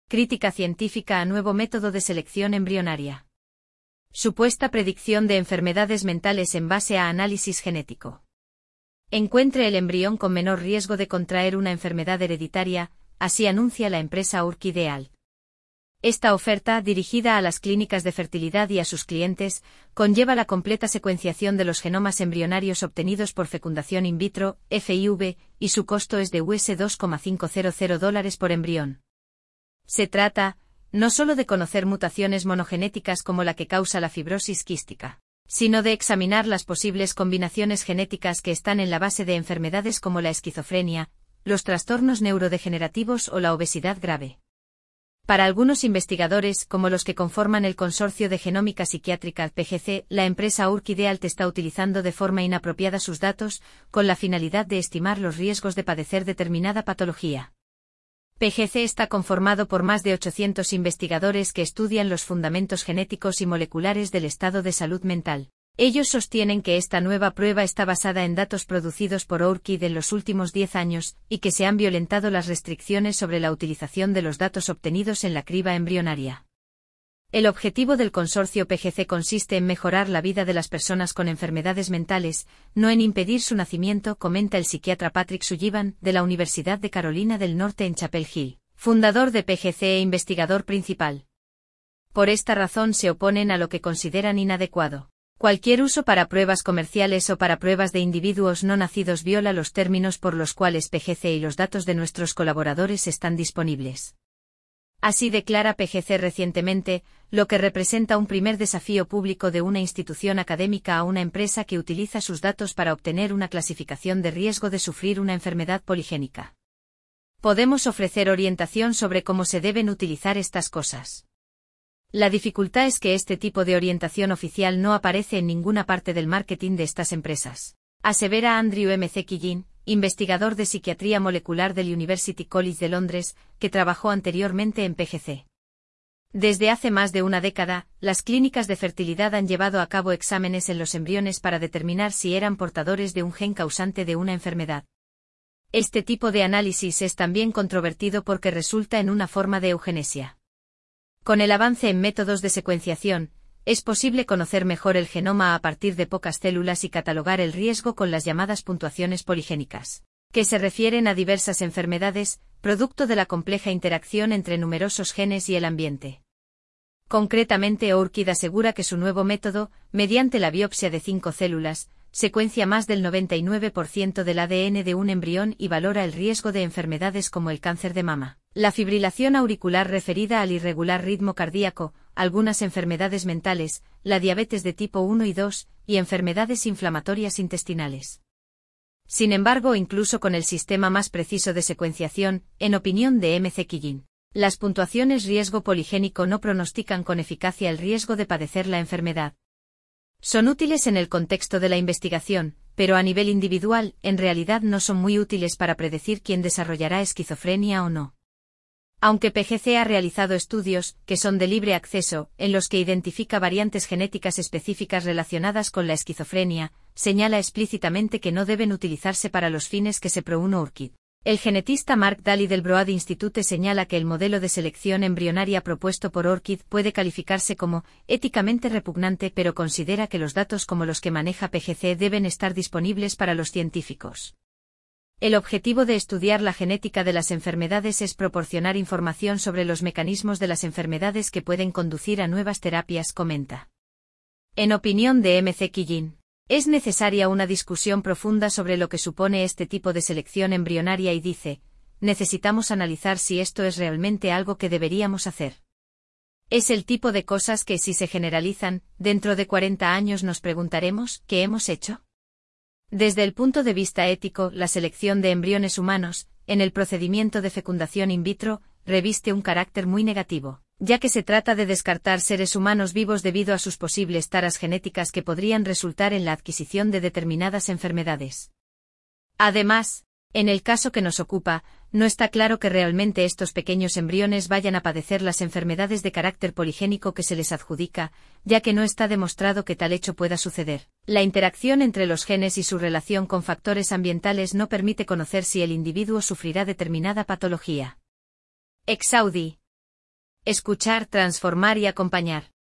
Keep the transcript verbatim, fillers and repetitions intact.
Crítica científica a nuevo método de selección embrionaria. Supuesta predicción de enfermedades mentales en base a análisis genético. Encuentre el embrión con menor riesgo de contraer una enfermedad hereditaria, así anuncia la empresa Orchideal. Esta oferta, dirigida a las clínicas de fertilidad y a sus clientes, conlleva la completa secuenciación de los genomas embrionarios obtenidos por fecundación in vitro, F I V, y su costo es de U S dos coma quinientos dólares por embrión. Se trata, no solo de conocer mutaciones monogenéticas como la que causa la fibrosis quística, sino de examinar las posibles combinaciones genéticas que están en la base de enfermedades como la esquizofrenia, los trastornos neurodegenerativos o la obesidad grave. Para algunos investigadores, como los que conforman el Consorcio de Genómica Psiquiátrica P G C, la empresa Orchideal está utilizando de forma inapropiada sus datos, con la finalidad de estimar los riesgos de padecer determinada patología. P G C está conformado por más de ochocientos investigadores que estudian los fundamentos genéticos y moleculares del estado de salud mental. Ellos sostienen que esta nueva prueba está basada en datos producidos por Orchid en los últimos diez años, y que se han violentado las restricciones sobre la utilización de los datos obtenidos en la criba embrionaria. El objetivo del consorcio P G C consiste en mejorar la vida de las personas con enfermedades mentales, no en impedir su nacimiento, comenta el psiquiatra Patrick Sullivan, de la Universidad de Carolina del Norte en Chapel Hill, fundador de P G C e investigador principal. Por esta razón se oponen a lo que consideran inadecuado. Cualquier uso para pruebas comerciales o para pruebas de individuos no nacidos viola los términos por los cuales P G C y los datos de nuestros colaboradores están disponibles. Así declara P G C recientemente, lo que representa un primer desafío público de una institución académica a una empresa que utiliza sus datos para obtener una clasificación de riesgo de sufrir una enfermedad poligénica. Podemos ofrecer orientación sobre cómo se deben utilizar estas cosas. La dificultad es que este tipo de orientación oficial no aparece en ninguna parte del marketing de estas empresas, asevera Andrew McKillin, investigador de psiquiatría molecular del University College de Londres, que trabajó anteriormente en P G C. Desde hace más de una década, las clínicas de fertilidad han llevado a cabo exámenes en los embriones para determinar si eran portadores de un gen causante de una enfermedad. Este tipo de análisis es también controvertido porque resulta en una forma de eugenesia. Con el avance en métodos de secuenciación, es posible conocer mejor el genoma a partir de pocas células y catalogar el riesgo con las llamadas puntuaciones poligénicas, que se refieren a diversas enfermedades, producto de la compleja interacción entre numerosos genes y el ambiente. Concretamente, Orchid asegura que su nuevo método, mediante la biopsia de cinco células, secuencia más del noventa y nueve por ciento del A D N de un embrión y valora el riesgo de enfermedades como el cáncer de mama, la fibrilación auricular referida al irregular ritmo cardíaco, algunas enfermedades mentales, la diabetes de tipo uno y dos, y enfermedades inflamatorias intestinales. Sin embargo, incluso con el sistema más preciso de secuenciación, en opinión de McKillin, las puntuaciones riesgo poligénico no pronostican con eficacia el riesgo de padecer la enfermedad. Son útiles en el contexto de la investigación, pero a nivel individual, en realidad no son muy útiles para predecir quién desarrollará esquizofrenia o no. Aunque P G C ha realizado estudios, que son de libre acceso, en los que identifica variantes genéticas específicas relacionadas con la esquizofrenia, señala explícitamente que no deben utilizarse para los fines que se propuso Orchid. El genetista Mark Daly del Broad Institute señala que el modelo de selección embrionaria propuesto por Orchid puede calificarse como éticamente repugnante, pero considera que los datos como los que maneja P G C deben estar disponibles para los científicos. El objetivo de estudiar la genética de las enfermedades es proporcionar información sobre los mecanismos de las enfermedades que pueden conducir a nuevas terapias, comenta. En opinión de McKillin, es necesaria una discusión profunda sobre lo que supone este tipo de selección embrionaria y dice, necesitamos analizar si esto es realmente algo que deberíamos hacer. Es el tipo de cosas que, si se generalizan, dentro de cuarenta años nos preguntaremos, ¿qué hemos hecho? Desde el punto de vista ético, la selección de embriones humanos, en el procedimiento de fecundación in vitro, reviste un carácter muy negativo, ya que se trata de descartar seres humanos vivos debido a sus posibles taras genéticas que podrían resultar en la adquisición de determinadas enfermedades. Además, en el caso que nos ocupa, no está claro que realmente estos pequeños embriones vayan a padecer las enfermedades de carácter poligénico que se les adjudica, ya que no está demostrado que tal hecho pueda suceder. La interacción entre los genes y su relación con factores ambientales no permite conocer si el individuo sufrirá determinada patología. Ex Audi. Escuchar, transformar y acompañar.